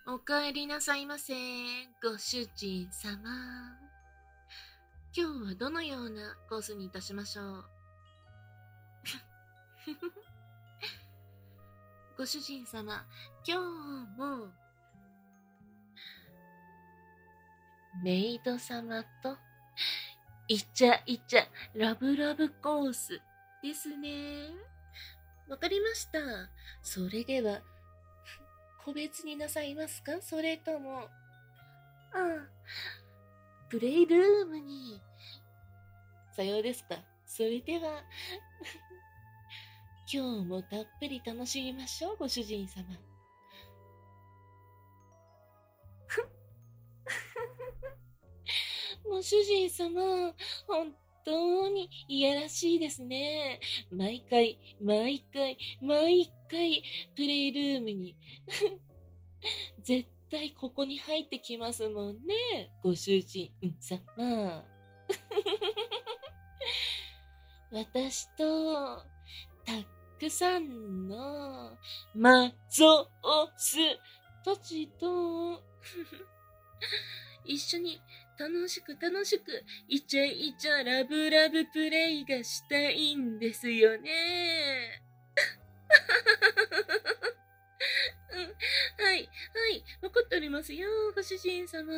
お帰りなさいませ、ご主人様。今日はどのようなコースにいたしましょう。ご主人様、今日もメイド様とイチャイチャラブラブコースですね。わかりました。それでは個別になさいますか、それともプレイルームに。さようですか。それでは今日もたっぷり楽しみましょう、ご主人様。ご主人様、本当にいやらしいですね。毎回、プレイルームに。絶対ここに入ってきますもんね、ご主人様。私と、たくさんのマゾオスたちと一緒に楽しくイチャイチャラブラブプレイがしたいんですよね。はい、わかっておりますよ、ご主人様。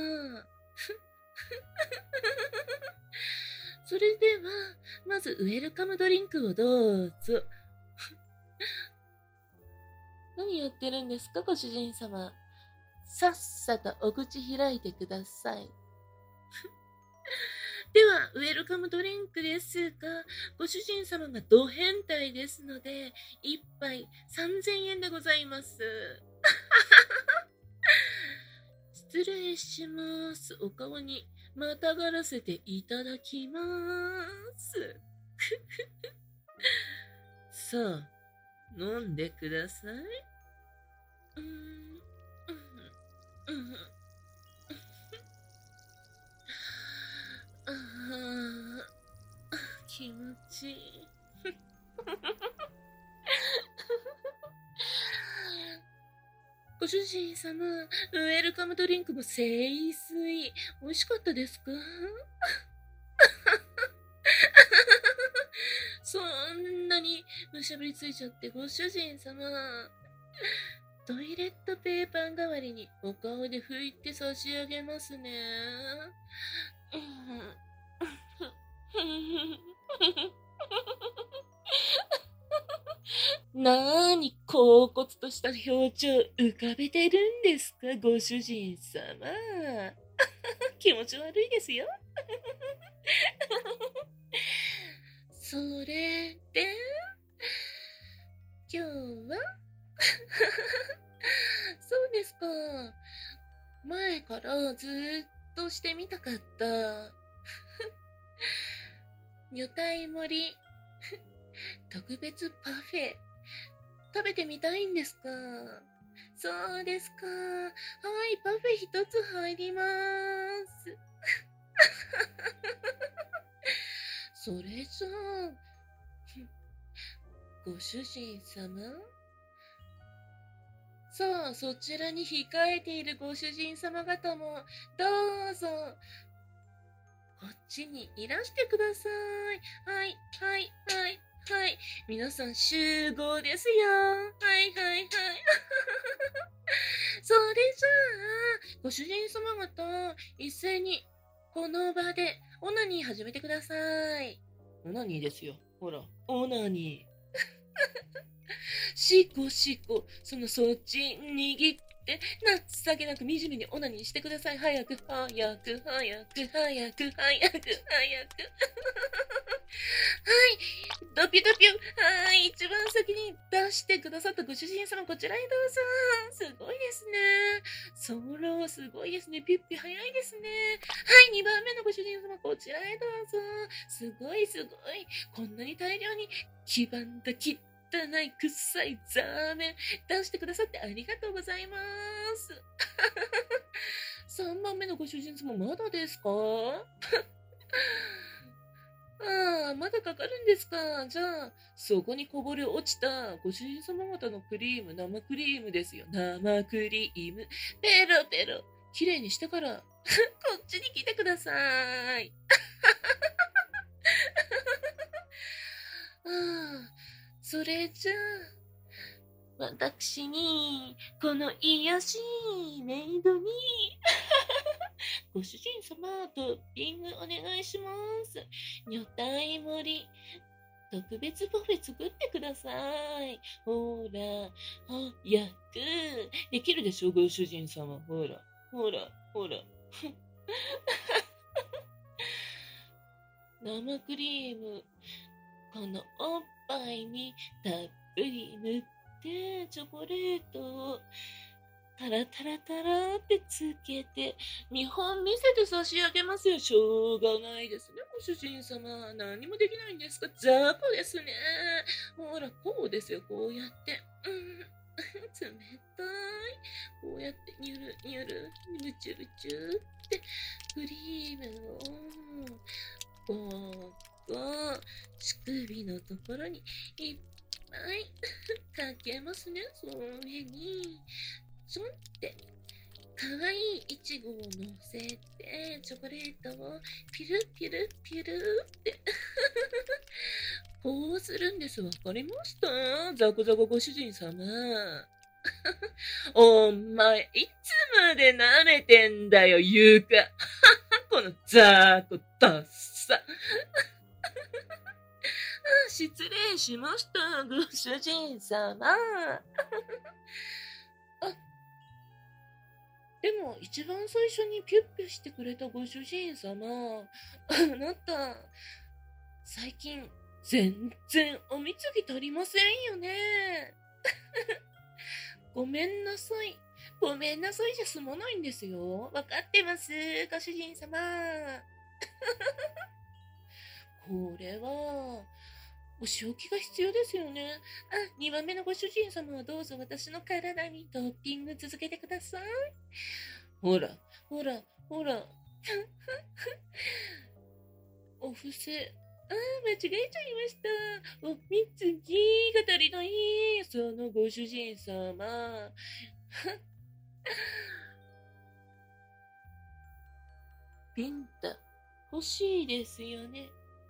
それでは、まずウェルカムドリンクをどうぞ。何やってるんですか、ご主人様。さっさとお口開いてください。では、ウェルカムドリンクですが、ご主人様がド変態ですので、1杯3000円でございます。失礼します。お顔にまたがらせていただきます。さあ、飲んでください。気持ちいい。ご主人様、ウェルカムドリンクも清水。美味しかったですか？そんなにむしゃぶりついちゃって、ご主人様。トイレットペーパー代わりにお顔で拭いて差し上げますね。なーに、恍惚とした表情浮かべてるんですか、ご主人様。気持ち悪いですよ。それで、今日はそうですか。前からずっとしてみたかった。女体盛り特別パフェ食べてみたいんですか？そうですか。はい、パフェ一つ入ります。それじゃあ、ご主人様？さあ、そちらに控えているご主人様方も、どうぞ、こっちにいらしてください。はい。皆さん集合ですよ。はい。それじゃあ、ご主人様方、一斉に、この場で、オナニー始めてください。オナニーですよ。ほら、オナニー。しこ、そっち握って、情けなく惨めにオナニーしてください。早く。はい。ドピュ。はい。一番先に出してくださったご主人様、こちらへどうぞ。すごいですね。ソロ、すごいですね。ピュッピュ早いですね。はい。2番目のご主人様、こちらへどうぞ。すごい。こんなに大量に黄ばんだ汚い臭いザーメン出してくださってありがとうございます。3番目のご主人様まだですか？ ああ、まだかかるんですか。じゃあ、そこにこぼれ落ちたご主人様方のクリーム、生クリームですよ。生クリーム。ペロペロ。きれいにしてから、こっちに来てください。ああ、それじゃあ、私に、この癒やしいメイドに、ご主人様、トッピングお願いします。女体盛り、特別パフェ作ってください。ほら、早く。できるでしょ、ご主人様。ほら、ほら、ほら。生クリーム、このおっぱいにたっぷり塗って、チョコレートをタラタラタラってつけて、見本見せて差し上げますよ。しょうがないですね、ご主人様。何もできないんですか？雑魚ですね。ほら、こうですよ、こうやって。冷たい。こうやって、にゅるにゅる、むちゅむちゅって、クリームを、ここ、乳首のところにいっぱいかけますね。その上に、ちょんって、かわいいいちごを乗せて、チョコレートをピルピルピルってこうするんです。わかりました？ザコザコご主人様。お前、いつまで舐めてんだよ、床。このザコダッサ。失礼しました、ご主人様。でも、一番最初にピュッピュしてくれたご主人様、あなた、最近、全然おみつぎ足りませんよね。ごめんなさい。ごめんなさいじゃ済まないんですよ。わかってます、ご主人様。これは、お仕置きが必要ですよね。2番目のご主人様はどうぞ私の体にトッピング続けてください。ほら、ほら、ほら。お布施。間違えちゃいました。おみつぎが足りない。そのご主人様。ピンタ、欲しいですよね。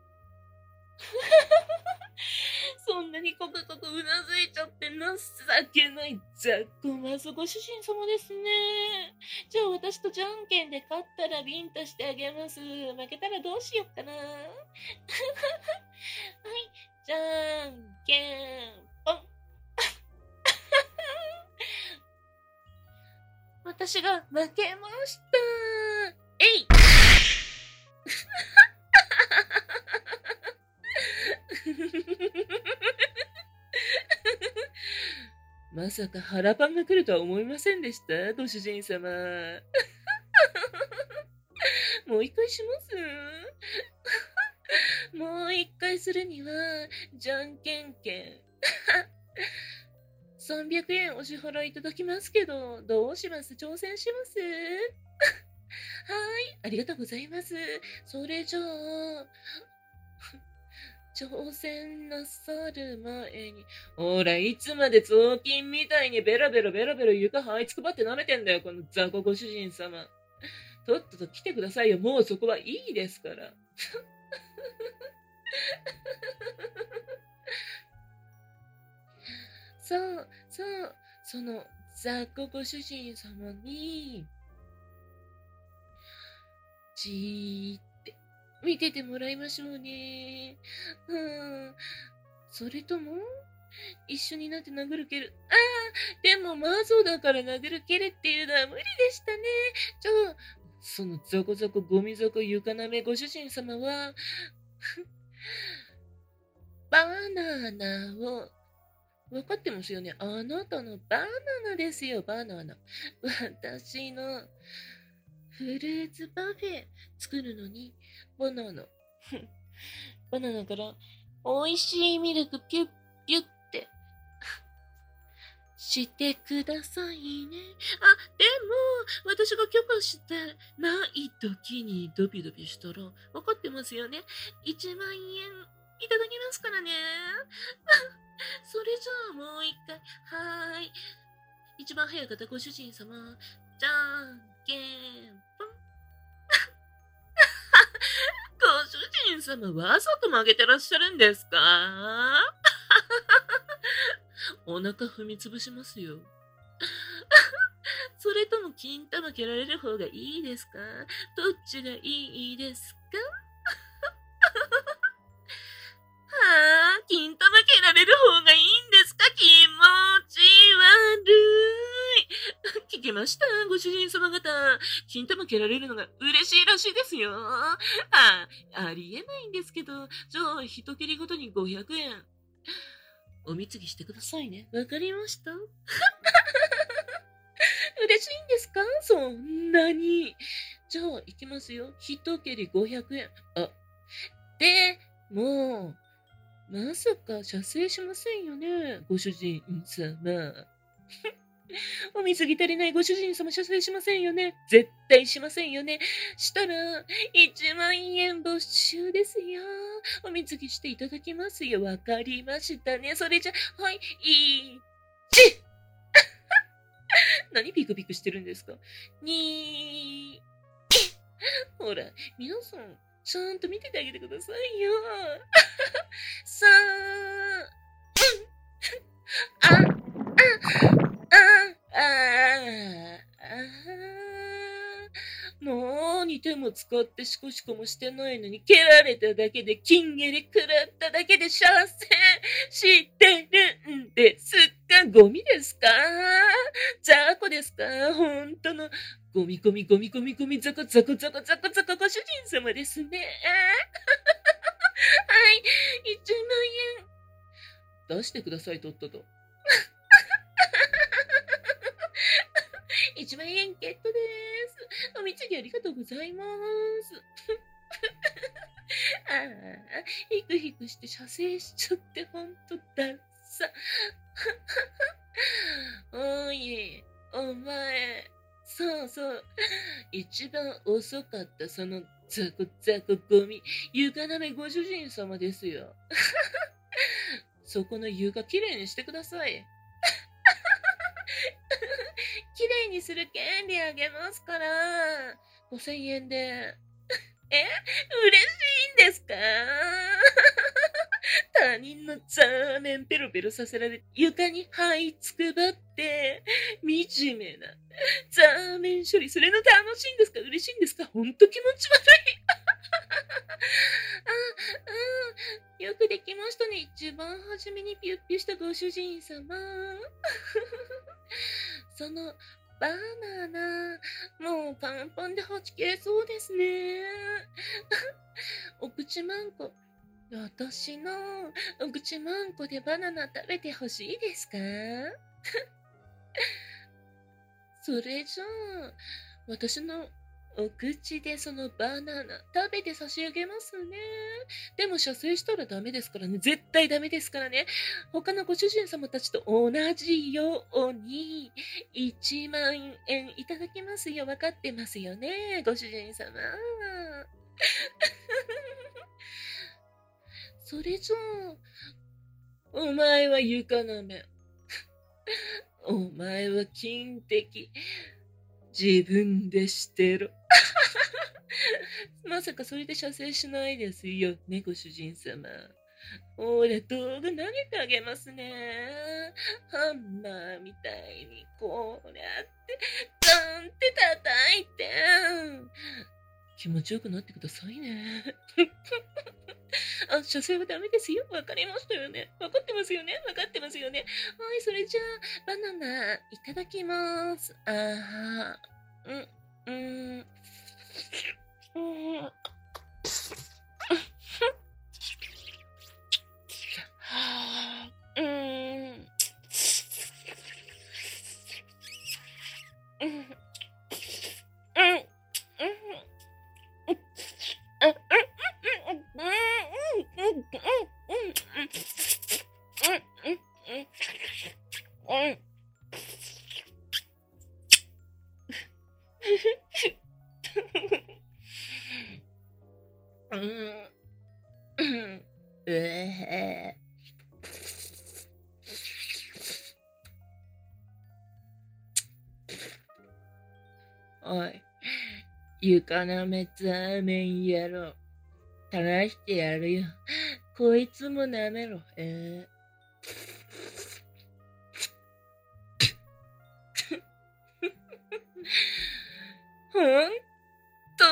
そんなにコクコクうなずいちゃって情けないざっこまずご主人様ですね。じゃあ私とじゃんけんで勝ったらビンタしてあげます。負けたらどうしよっかな。はい、じゃんけんぽん。私が負けました。えいまさか腹パンが来るとは思いませんでした、ご主人様。もう一回しますもう一回するには、じゃんけん券。300円お支払いいただきますけど、どうします？挑戦しますはい、ありがとうございます。それじゃあ、挑戦なさる前に、ほら、いつまで雑巾みたいにベラベラベラベラ床這いつくばって舐めてんだよ、この雑魚ご主人様。とっとと来てくださいよ、もうそこはいいですから。そう、そう、その雑魚ご主人様に、じーって見ててもらいましょうね。それとも、一緒になって殴る蹴る。でも魔女だから殴る蹴るっていうのは無理でしたね。じゃあ、そのゾコゾコゴミ底床なめご主人様は、バナナを、分かってますよね。あなたのバナナですよ、バナナ。私のフルーツパフェ作るのに、バナナ。バナナから美味しいミルクピュッピュッってしてくださいね。でも、私が許可してない時にドビドビしたら、分かってますよね。1万円いただきますからね。それじゃあもう一回。はーい。一番早かったご主人様。じゃんけんぽん。ご主人様、わざと曲げてらっしゃるんですか？お腹踏みつぶしますよ。それとも金玉蹴られる方がいいですか？どっちがいいですか？金玉蹴られる方がいいんですか？気持ち悪い。聞きました、ご主人様方。金玉蹴られるのが嬉しいらしいですよ。ありえないんですけど、じゃあ一蹴りごとに500円。おみつぎしてくださいね。わかりました？嬉しいんですか？そんなに。じゃあ、行きますよ。一蹴り500円。でも、まさか射精しませんよね、ご主人様。お水着足りないご主人様射精しませんよね。絶対しませんよね。したら、1万円没収ですよ。お水着していただきますよ。わかりましたね。それじゃ、はい、何ピクピクしてるんですか？ほら、皆さん、ちゃんと見ててあげてくださいよ。さあ、なに手も使ってシコシコもしてないのに、蹴られただけで、金蹴り食らっただけで射精してるんですか？ゴミですか？雑魚ですか？本当のゴミザコザコご主人様ですね。はい、1万円。出してください、とっとと。1万円ゲットです。おみつぎありがとうございます。ヒクヒクして射精しちゃってほんとだっさ。おい、お前。そうそう。一番遅かったそのザコゴミ、床なめご主人様ですよ。そこの床きれいにしてください。きれいにする権利あげますから。5000円で。嬉しいんですか？他人のザーメンペロペロさせられ、床に這いつくばって、惨めなザーメン処理、それの楽しいんですか？嬉しいんですか？ほんと気持ち悪い。よくできましたね。一番初めにピュッピュしたご主人様。そのバナナ、もうパンパンではち切れそうですね。お口マンコ、私のお口マンコでバナナ食べてほしいですか？それじゃあ、私のお口でそのバナナ食べて差し上げますね。でも射精したらダメですからね。絶対ダメですからね。他のご主人様たちと同じように1万円いただきますよ。分かってますよね、ご主人様。それじゃあ、お前は床なめ。お前は金的。自分でしてろ。まさかそれで射精しないですよね、ご主人様。ほら、道具投げてあげますね。ハンマーみたいにこうやって、ガンって叩いて。気持ちよくなってくださいね。射精はダメですよ。わかりましたよね。わかってますよね。わかってますよね。はい、それじゃあ、バナナ、いただきます。 おい、床なめザーメン野郎。垂らしてやるよ。こいつも舐めろ。ほんと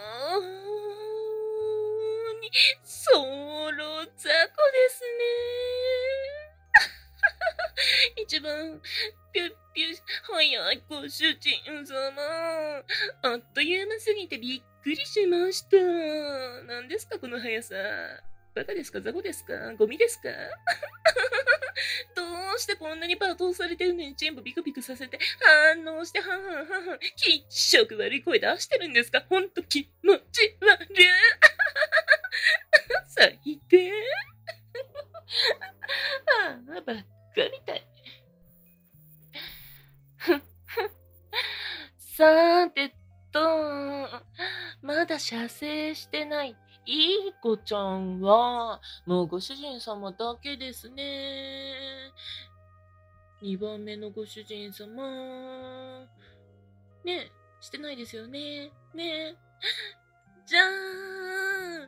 に、ソロ雑魚ですね。一番、ぴゅっぴゅ早いご主人様。あっという間すぎてびっくりしました。何ですかこの速さ。バカですか雑魚ですかゴミですかどうしてこんなに罵倒されてるのに全部ビクビクさせて反応してはんはんはんはん気色悪い声出してるんですかほんと気持ち悪い最低ああ、ばっかみたいさてと、まだ射精してないいい子ちゃんは、もうご主人様だけですね。2番目のご主人様。ねえ、してないですよね。ねえ。じゃーん。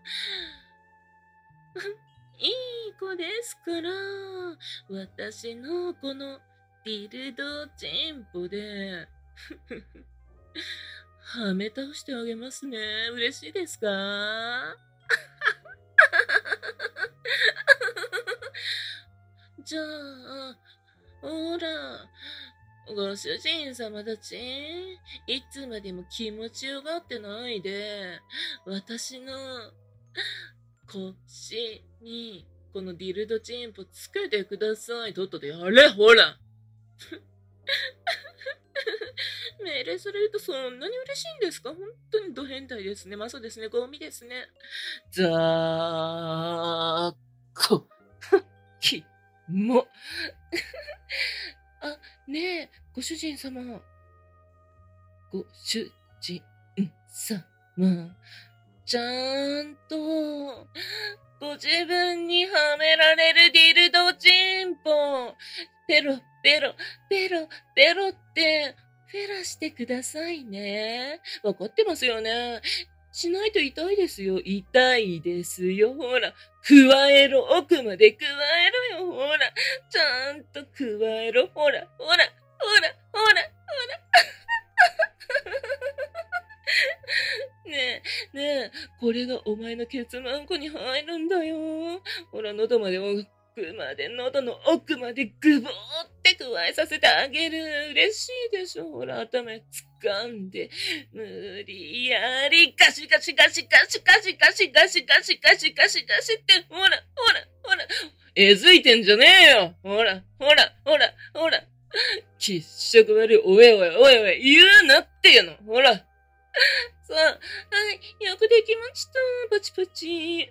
いい子ですから、私のこのディルドチンポで、はめ倒してあげますね。嬉しいですかじゃあ、ほら、ご主人様たち、いつまでも気持ちよがってないで、私の腰にこのディルドチンポつけてください。とっととやれ、ほら命令されるとそんなに嬉しいんですか本当にド変態ですね。まあそうですね。ゴミですね。ざーこ、き、も。あ、ねえ、ご主人様。ご主人様。ちゃんと、ご自分にはめられるディルドチンポ。ペロ、ペロ、ペロ、ペロって、フェラしてくださいね。わかってますよね。しないと痛いですよ。痛いですよ。ほら。加えろ。奥まで加えろよ。ほら。ちゃんと加えろ。ほら。ほら。ほら。ほら。ほら。ねえ、ねえ、これがお前のケツマンコに入るんだよ。ほら、喉の奥までぐぼーって加えさせてあげる。嬉しいでしょ。ほら、頭掴んで、無理やり、ガシガシガシガシガシガシガシガシガシガシガシって、ほら、ほら、ほら、えずいてんじゃねえよ。ほら、ほら、ほら、ほら。気色悪い、おえおえ、おえおえ、言うなっていうの。ほら。さあ、はい、よくできました。パチパチ。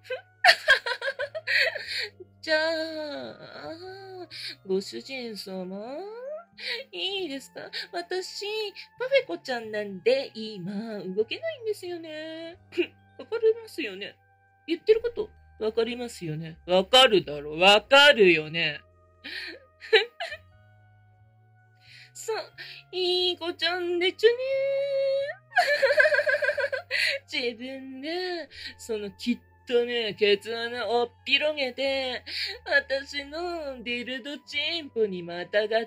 じゃあ、ご主人様いいですか私、パフェコちゃんなんで、今、動けないんですよね。わかりますよね言ってることわかりますよねわかるだろわかるよねさあ、いい子ちゃんでちゅね自分で、そのきっとね、ケツ穴を広げて、私のディルドチンポにまたがって、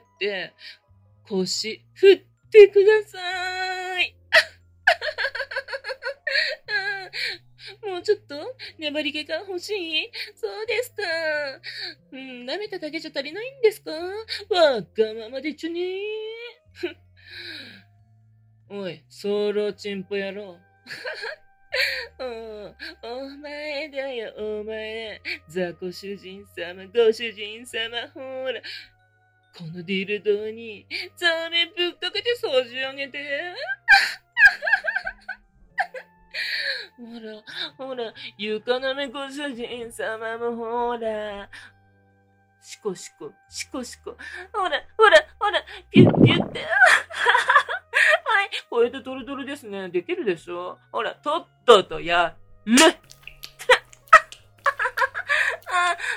腰振ってください。もうちょっと粘り気が欲しいそうですか。舐めただけじゃ足りないんですかわがままでちゅねおい、ソロチンポ野郎。お前だよ、お前。雑魚主人様、ご主人様、ほら。このディルドに、ザメぶっかけて掃除上げて。ほら、ほら、床なめご主人様もほら。シコシコ、シコシコ。ほら、ほら、ほら、ピュッピュって。はい、これでドルドルですね。できるでしょほら、とっととやる。